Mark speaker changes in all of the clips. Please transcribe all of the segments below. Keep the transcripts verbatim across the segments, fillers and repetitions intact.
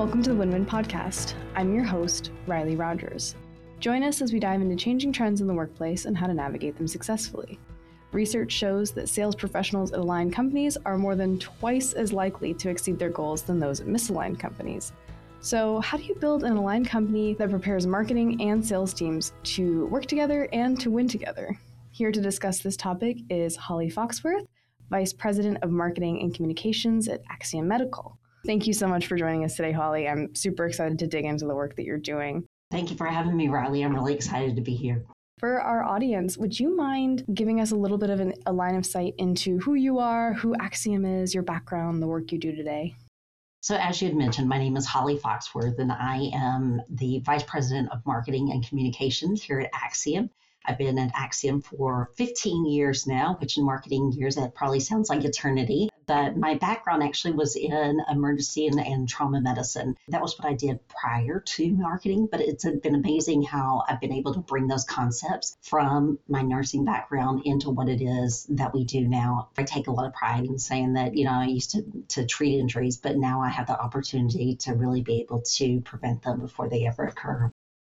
Speaker 1: welcome to the Win-Win Podcast. I'm your host, Riley Rogers. Join us as we dive into changing trends in the workplace and how to navigate them successfully. Research shows that sales professionals at aligned companies are more than twice as likely to exceed their goals than those at misaligned companies. So how do you build an aligned company that prepares marketing and sales teams to work together and to win together? Here to discuss this topic is Holly Foxworth, Vice President of Marketing and Communications at Axiom Medical. Thank you so much for joining us today, Holly. I'm super excited to dig into the work that you're doing.
Speaker 2: Thank you for having me, Riley. I'm really excited to be here.
Speaker 1: For our audience, would you mind giving us a little bit of an, a line of sight into who you are, who Axiom is, your background, the work you do today?
Speaker 2: So as you had mentioned, my name is Holly Foxworth, and I am the Vice President of Marketing and Communications here at Axiom. I've been at Axiom for fifteen years now, which in marketing years, that probably sounds like eternity. But my background actually was in emergency and, and trauma medicine. That was what I did prior to marketing, but it's been amazing how I've been able to bring those concepts from my nursing background into what it is that we do now. I take a lot of pride in saying that, you know, I used to, to treat injuries, but now I have the opportunity to really be able to prevent them before they ever occur.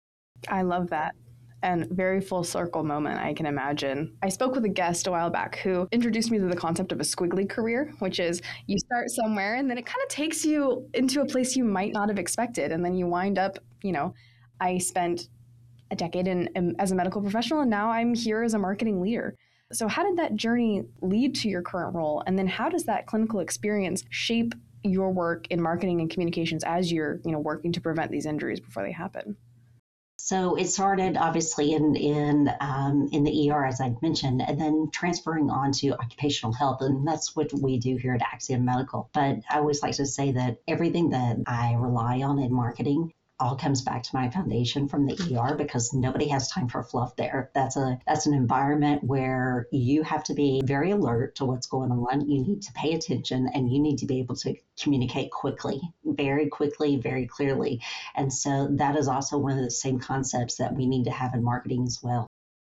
Speaker 1: I love that. And very full circle moment, I can imagine. I spoke with a guest a while back who introduced me to the concept of a squiggly career, which is you start somewhere and then it kind of takes you into a place you might not have expected. And then you wind up, you know, I spent a decade in, in as a medical professional, and now I'm here as a marketing leader. So how did that journey lead to your current role? And then how does that clinical experience shape your work in marketing and communications as you're, you know, working to prevent these injuries before they happen?
Speaker 2: So it started obviously in in um, in the E R, as I mentioned, and then transferring on to occupational health, and that's what we do here at Axiom Medical. But I always like to say that everything that I rely on in marketing all comes back to my foundation from the E R, because nobody has time for fluff there. That's a that's an environment where you have to be very alert to what's going on. You need to pay attention, and you need to be able to communicate quickly, very quickly, very clearly. And so that is also one of the same concepts that we need to have in marketing as well.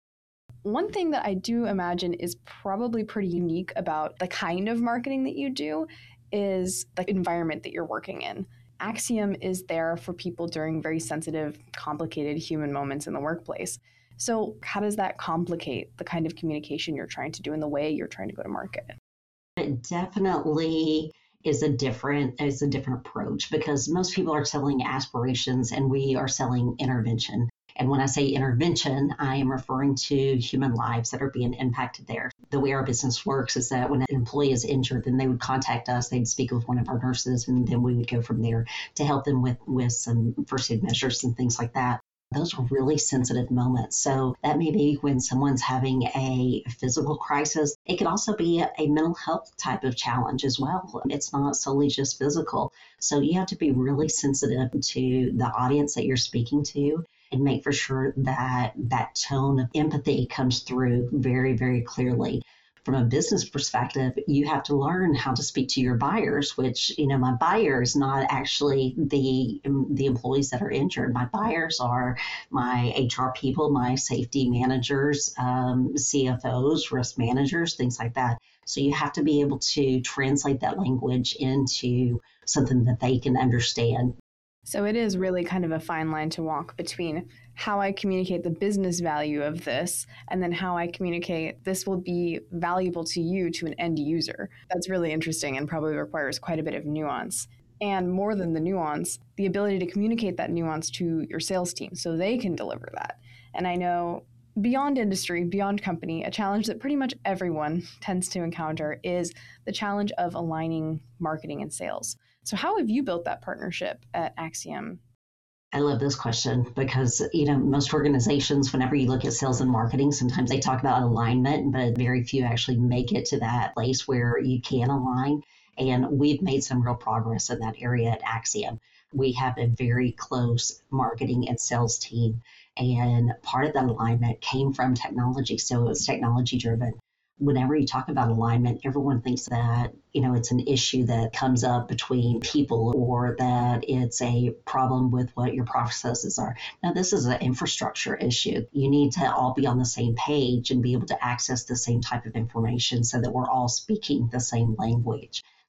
Speaker 1: One thing that I do imagine is probably pretty unique about the kind of marketing that you do is the environment that you're working in. Axiom is there for people during very sensitive, complicated human moments in the workplace. So how does that complicate the kind of communication you're trying to do and the way you're trying to go to market?
Speaker 2: It definitely is a different is a different approach, because most people are selling aspirations and we are selling intervention. And when I say intervention, I am referring to human lives that are being impacted there. The way our business works is that when an employee is injured, then they would contact us, they'd speak with one of our nurses, and then we would go from there to help them with, with some first aid measures and things like that. Those are really sensitive moments. So that may be when someone's having a physical crisis. It could also be a, a mental health type of challenge as well. It's not solely just physical. So you have to be really sensitive to the audience that you're speaking to, and make for sure that that tone of empathy comes through very, very clearly. From a business perspective, you have to learn how to speak to your buyers, which, you know, my buyer is not actually the the employees that are injured. My buyers are my H R people, my safety managers, um, C F Os, risk managers, things like that. So you have to be able to translate that language into something that they can understand.
Speaker 1: So it is really kind of a fine line to walk between how I communicate the business value of this and then how I communicate this will be valuable to you, to an end user. That's really interesting and probably requires quite a bit of nuance. And more than the nuance, the ability to communicate that nuance to your sales team so they can deliver that. And I know beyond industry, beyond company, a challenge that pretty much everyone tends to encounter is the challenge of aligning marketing and sales. So how have you built that partnership at Axiom?
Speaker 2: I love this question because, you know, most organizations, whenever you look at sales and marketing, sometimes they talk about alignment, but very few actually make it to that place where you can align. And we've made some real progress in that area at Axiom. We have a very close marketing and sales team. And part of that alignment came from technology. So it was technology driven. Whenever you talk about alignment, everyone thinks that, you know, it's an issue that comes up between people or that it's a problem with what your processes are. Now, this is an infrastructure issue. You need to all be on the same page and be able to access the same type of information so that we're all speaking the same language.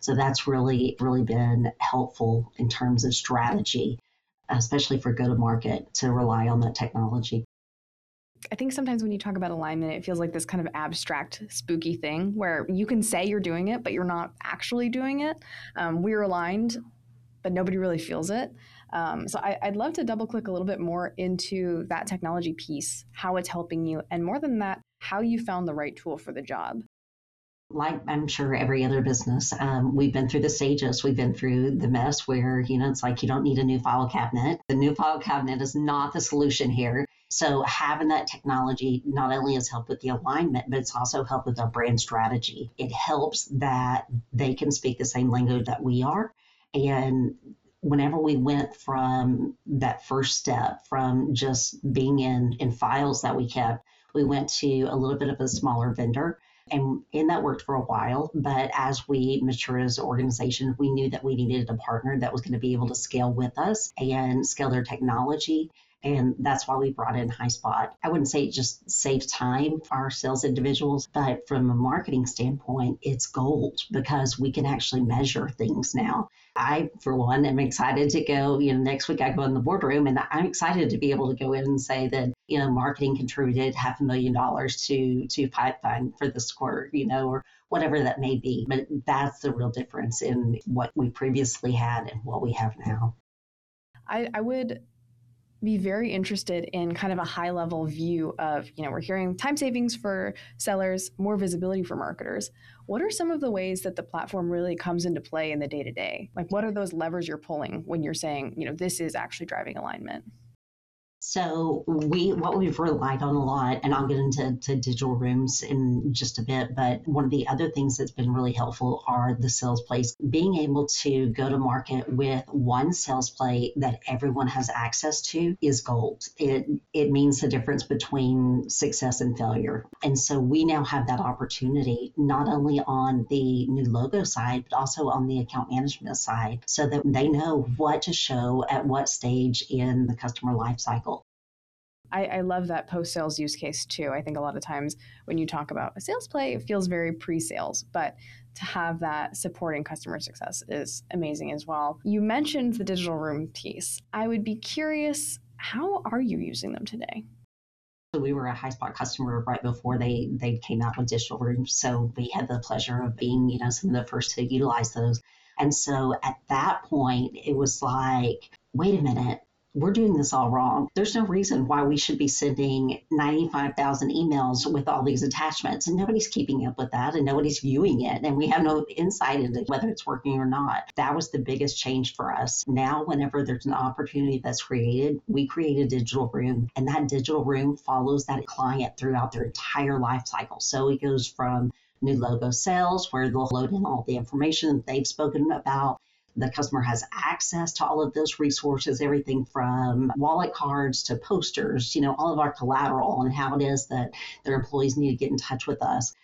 Speaker 2: So that's really, really been helpful in terms of strategy, especially for go-to-market, to rely on that technology.
Speaker 1: I think sometimes when you talk about alignment, it feels like this kind of abstract, spooky thing where you can say you're doing it, but you're not actually doing it. Um, we're aligned, but nobody really feels it. Um, so I, I'd love to double click a little bit more into that technology piece, how it's helping you, and more than that, how you found the right tool for the job.
Speaker 2: Like I'm sure every other business, um, we've been through the stages. We've been through the mess where, you know, it's like you don't need a new file cabinet. The new file cabinet is not the solution here. So having that technology not only has helped with the alignment, but it's also helped with our brand strategy. It helps that they can speak the same language that we are. And whenever we went from that first step, from just being in, in files that we kept, we went to a little bit of a smaller vendor. And, and that worked for a while. But as we matured as an organization, we knew that we needed a partner that was going to be able to scale with us and scale their technology. And that's why we brought in HighSpot. I wouldn't say it just saves time for our sales individuals, but from a marketing standpoint, it's gold because we can actually measure things now. I, for one, am excited to go, you know, next week I go in the boardroom and I'm excited to be able to go in and say that, you know, marketing contributed half a million dollars to, to pipeline for this quarter, you know, or whatever that may be. But that's the real difference in what we previously had and what we have now.
Speaker 1: I, I would be very interested in kind of a high level view of, you know, we're hearing time savings for sellers, more visibility for marketers. What are some of the ways that the platform really comes into play in the day to day? Like, what are those levers you're pulling when you're saying, you know, this is actually driving alignment?
Speaker 2: So we, what we've relied on a lot, and I'll get into to digital rooms in just a bit, but one of the other things that's been really helpful are the sales plays. Being able to go to market with one sales play that everyone has access to is gold. It it means the difference between success and failure. And so we now have that opportunity, not only on the new logo side, but also on the account management side, so that they know what to show at what stage in the customer life cycle.
Speaker 1: I, I love that post-sales use case too. I think a lot of times when you talk about a sales play, it feels very pre-sales, but to have that supporting customer success is amazing as well. You mentioned the digital room piece. I would be curious, how are you using them today?
Speaker 2: So we were a HighSpot customer right before they they came out with digital rooms. So we had the pleasure of being, you know, some of the first to utilize those. And so at that point, it was like, wait a minute, we're doing this all wrong. There's no reason why we should be sending ninety-five thousand emails with all these attachments, and nobody's keeping up with that and nobody's viewing it. And we have no insight into whether it's working or not. That was the biggest change for us. Now, whenever there's an opportunity that's created, we create a digital room, and that digital room follows that client throughout their entire life cycle. So it goes from new logo sales, where they'll load in all the information that they've spoken about. The customer has access to all of those resources, everything from wallet cards to posters, you know, all of our collateral and how it is that their employees need to get in touch with us,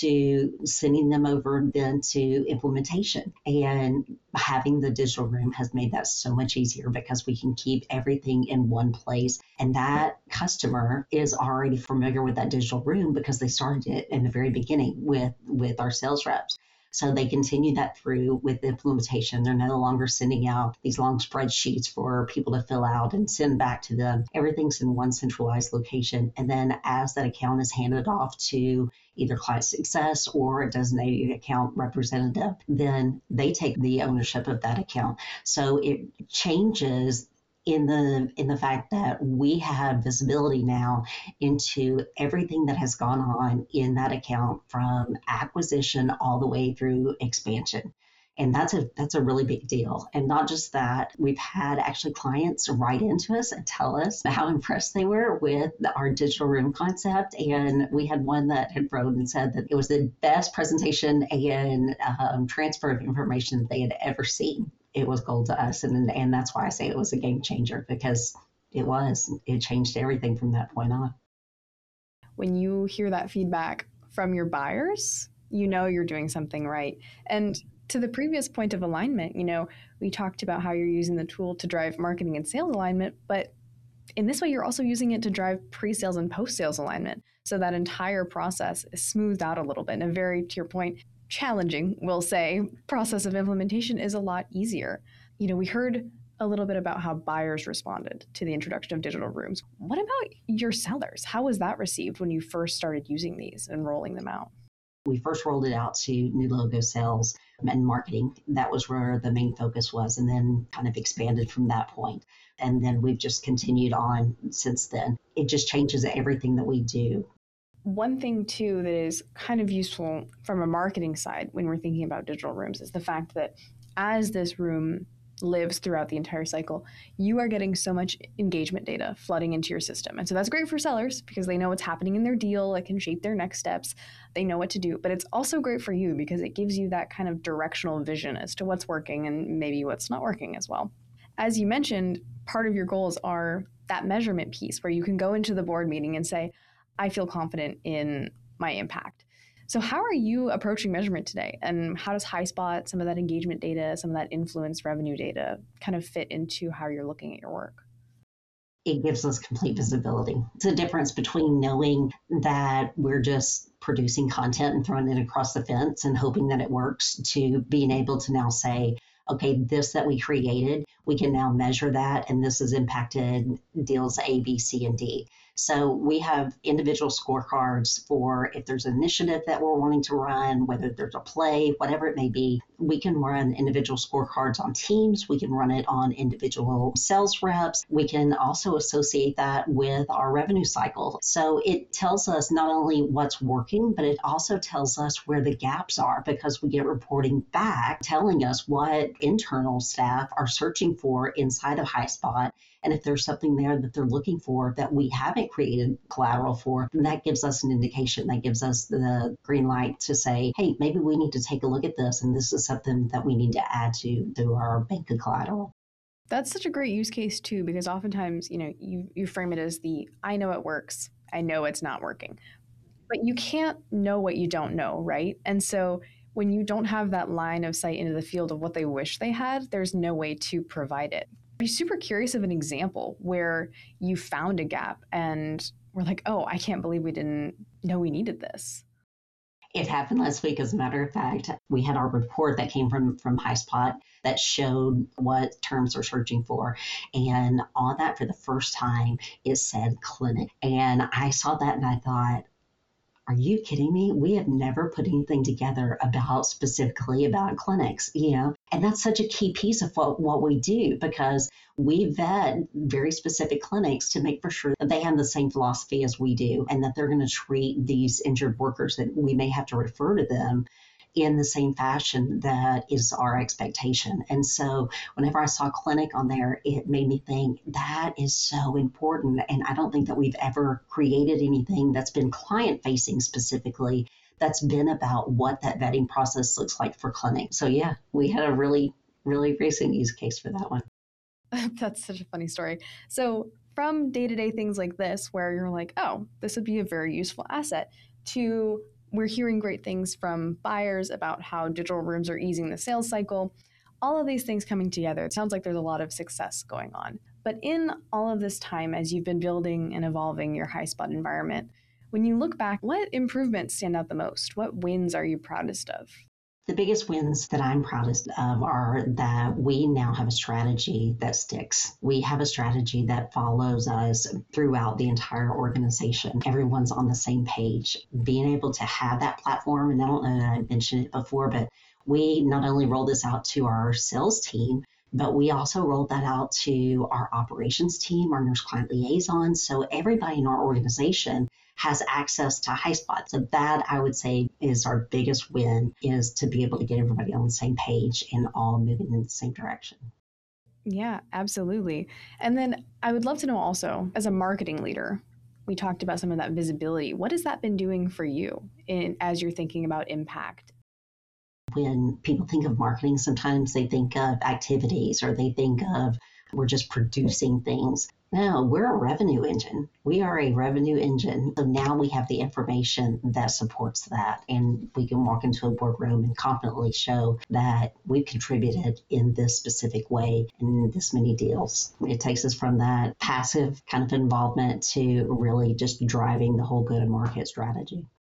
Speaker 2: to sending them over then to implementation. And having the digital room has made that so much easier because we can keep everything in one place. And that customer is already familiar with that digital room because they started it in the very beginning with, with our sales reps. So they continue that through with implementation. They're no longer sending out these long spreadsheets for people to fill out and send back to them. Everything's in one centralized location. And then as that account is handed off to either client success or a designated account representative, then they take the ownership of that account. So it changes in the in the fact that we have visibility now into everything that has gone on in that account from acquisition all the way through expansion. And that's a that's a really big deal. And not just that, we've had actually clients write into us and tell us how impressed they were with our digital room concept. And we had one that had wrote and said that it was the best presentation and um, transfer of information that they had ever seen. It was gold to us. And, and that's why I say it was a game changer, because it was. It changed everything from that point on.
Speaker 1: When you hear that feedback from your buyers, you know you're doing something right. And to the previous point of alignment, you know, we talked about how you're using the tool to drive marketing and sales alignment, but in this way, you're also using it to drive pre-sales and post-sales alignment. So that entire process is smoothed out a little bit in a very, to your point, challenging, we'll say, process of implementation is a lot easier. You know, we heard a little bit about how buyers responded to the introduction of digital rooms. What about your sellers? How was that received when you first started using these and rolling them out?
Speaker 2: We first rolled it out to new logo sales and marketing. That was where the main focus was, and then kind of expanded from that point. And then we've just continued on since then. It just changes everything that we do.
Speaker 1: One thing, too, that is kind of useful from a marketing side when we're thinking about digital rooms is the fact that as this room lives throughout the entire cycle, you are getting so much engagement data flooding into your system. And so that's great for sellers because they know what's happening in their deal. It can shape their next steps. They know what to do. But it's also great for you because it gives you that kind of directional vision as to what's working and maybe what's not working as well. As you mentioned, part of your goals are that measurement piece where you can go into the board meeting and say, I feel confident in my impact. So how are you approaching measurement today? And how does HighSpot, some of that engagement data, some of that influence revenue data kind of fit into how you're looking at your work?
Speaker 2: It gives us complete visibility. It's a difference between knowing that we're just producing content and throwing it across the fence and hoping that it works to being able to now say, okay, this that we created, we can now measure that, and this has impacted deals A, B, C, and D. So we have individual scorecards for if there's an initiative that we're wanting to run, whether there's a play, whatever it may be. We can run individual scorecards on teams. We can run it on individual sales reps. We can also associate that with our revenue cycle. So it tells us not only what's working, but it also tells us where the gaps are because we get reporting back telling us what internal staff are searching for inside of HighSpot. And if there's something there that they're looking for that we haven't created collateral for, then that gives us an indication. That gives us the green light to say, hey, maybe we need to take a look at this. And this is something that we need to add to, to our bank of collateral.
Speaker 1: That's such a great use case, too, because oftentimes, you know, you, you frame it as the, I know it works. I know it's not working. But you can't know what you don't know, right? And so when you don't have that line of sight into the field of what they wish they had, there's no way to provide it. I'd be super curious of an example where you found a gap and we're like, oh, I can't believe we didn't know we needed this.
Speaker 2: It happened last week, as a matter of fact. We had our report that came from, from HighSpot that showed what terms we're searching for. And on that, for the first time, it said clinic. And I saw that and I thought, are you kidding me? We have never put anything together about specifically about clinics, you know, and that's such a key piece of what, what we do because we vet very specific clinics to make for sure that they have the same philosophy as we do and that they're going to treat these injured workers that we may have to refer to them in the same fashion that is our expectation. And so whenever I saw clinic on there, it made me think that is so important. And I don't think that we've ever created anything that's been client facing specifically that's been about what that vetting process looks like for clinic. So yeah, we had a really, really recent use case for that one.
Speaker 1: That's such a funny story. So from day-to-day things like this, where you're like, oh, this would be a very useful asset, to we're hearing great things from buyers about how digital rooms are easing the sales cycle. All of these things coming together, it sounds like there's a lot of success going on. But in all of this time, as you've been building and evolving your HighSpot environment, when you look back, what improvements stand out the most? What wins are you proudest of?
Speaker 2: The biggest wins that I'm proudest of are that we now have a strategy that sticks. We have a strategy that follows us throughout the entire organization. Everyone's on the same page. Being able to have that platform, and I don't know that I mentioned it before, but we not only rolled this out to our sales team, but we also rolled that out to our operations team, our nurse client liaisons. So everybody in our organization has access to HighSpot. So that, I would say, is our biggest win, is to be able to get everybody on the same page and all moving in the same direction.
Speaker 1: Yeah, absolutely. And then I would love to know also, as a marketing leader, we talked about some of that visibility. What has that been doing for you in, as you're thinking about impact?
Speaker 2: When people think of marketing, sometimes they think of activities or they think of we're just producing things. No, we're a revenue engine. We are a revenue engine. So now we have the information that supports that. And we can walk into a boardroom and confidently show that we've contributed in this specific way in this many deals. It takes us from that passive kind of involvement to really just driving the whole go-to-market strategy.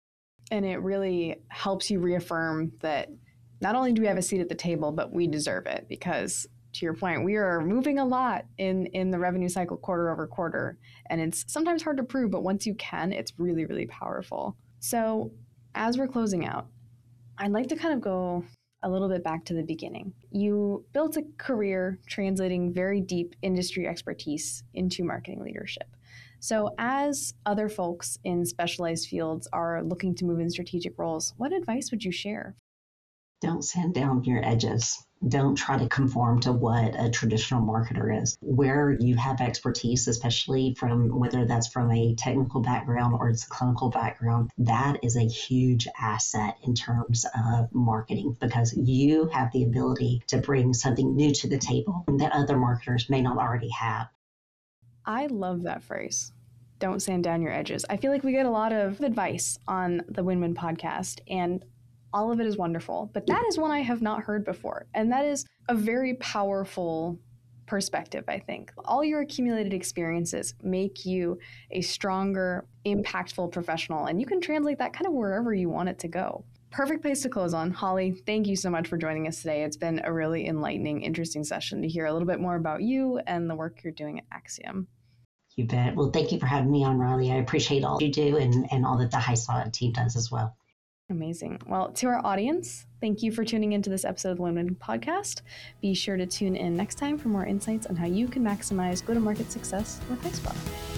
Speaker 1: And it really helps you reaffirm that not only do we have a seat at the table, but we deserve it, because to your point, we are moving a lot in, in the revenue cycle quarter over quarter. And it's sometimes hard to prove, but once you can, it's really, really powerful. So as we're closing out, I'd like to kind of go a little bit back to the beginning. You built a career translating very deep industry expertise into marketing leadership. So as other folks in specialized fields are looking to move in strategic roles, what advice would you share?
Speaker 2: Don't sand down your edges. Don't try to conform to what a traditional marketer is. Where you have expertise, especially from whether that's from a technical background or it's a clinical background, that is a huge asset in terms of marketing, because you have the ability to bring something new to the table that other marketers may not already have.
Speaker 1: I love that phrase. Don't sand down your edges. I feel like we get a lot of advice on the Win-Win podcast, and all of it is wonderful, but that is one I have not heard before. And that is a very powerful perspective, I think. All your accumulated experiences make you a stronger, impactful professional, and you can translate that kind of wherever you want it to go. Perfect place to close on. Holly, thank you so much for joining us today. It's been a really enlightening, interesting session to hear a little bit more about you and the work you're doing at Acxiom.
Speaker 2: You bet. Well, thank you for having me on, Riley. I appreciate all you do and, and all that the HighSpot team does as well.
Speaker 1: Amazing. Well, to our audience, thank you for tuning into this episode of the Win-Win podcast. Be sure to tune in next time for more insights on how you can maximize go-to-market success with HighSpot.